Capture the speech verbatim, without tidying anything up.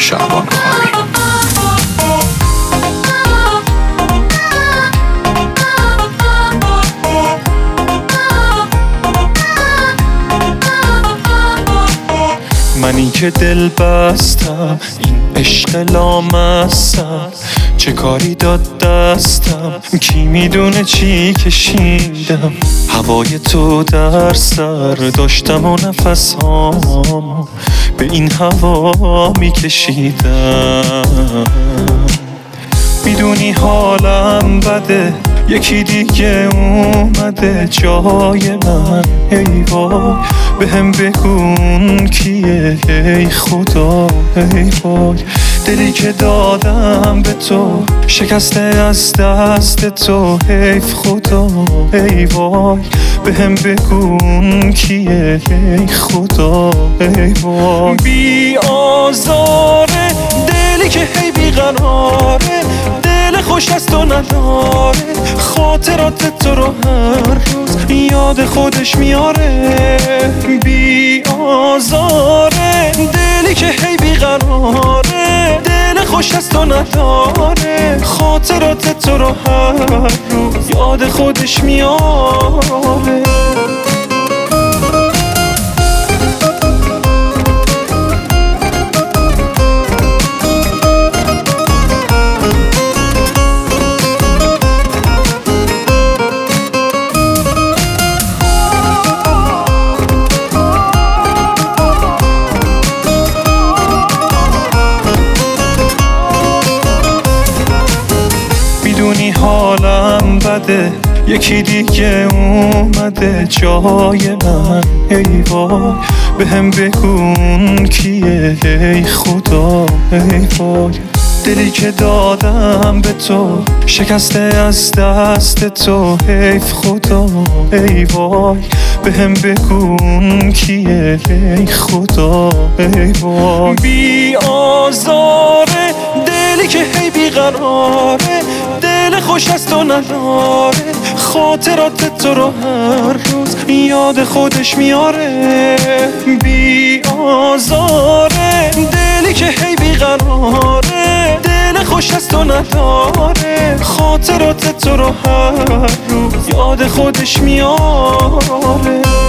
شعبان کاری. منی که دل بستم این عشق لامستم، چه کاری داد دستم کی میدونه چی کشیدم. هوای تو در سر داشتم و نفسام به این هوا میکشیدم. میدونی حالم بده، یکی دیگه اومده جای من. ای وای به هم بگون کیه ای خدا. ای وای دلی که دادم به تو شکسته از دست تو. حیف خدا. ای وای به هم بگون کیه ای خدا. ای وای بی آزاره دلی که هی بیقراره، دل خوش از تو نداره، خاطرات تو رو هر روز یاد خودش میاره. بی آزاره دلی که هی بیقراره، دل خوش از تو نداره، خاطرات تو رو هر روز یاد خودش میاره. میدونی حالم بده، یکی دیگه اومده جای من. ای وای به هم بگون کیه ای خدا. ای وای دلی که دادم به تو شکسته از دست تو. حیف خدا. ای وای به هم بگون کیه ای خدا. ای وای بی آزاره دلی که هی بیقراره، دل خوش از تو نداره، خاطرات تو رو هر روز یاد خودش میاره. بی آزاره دلی که هی بیقراره، دل خوش از تو نداره، خاطرات تو رو هر روز یاد خودش میاره.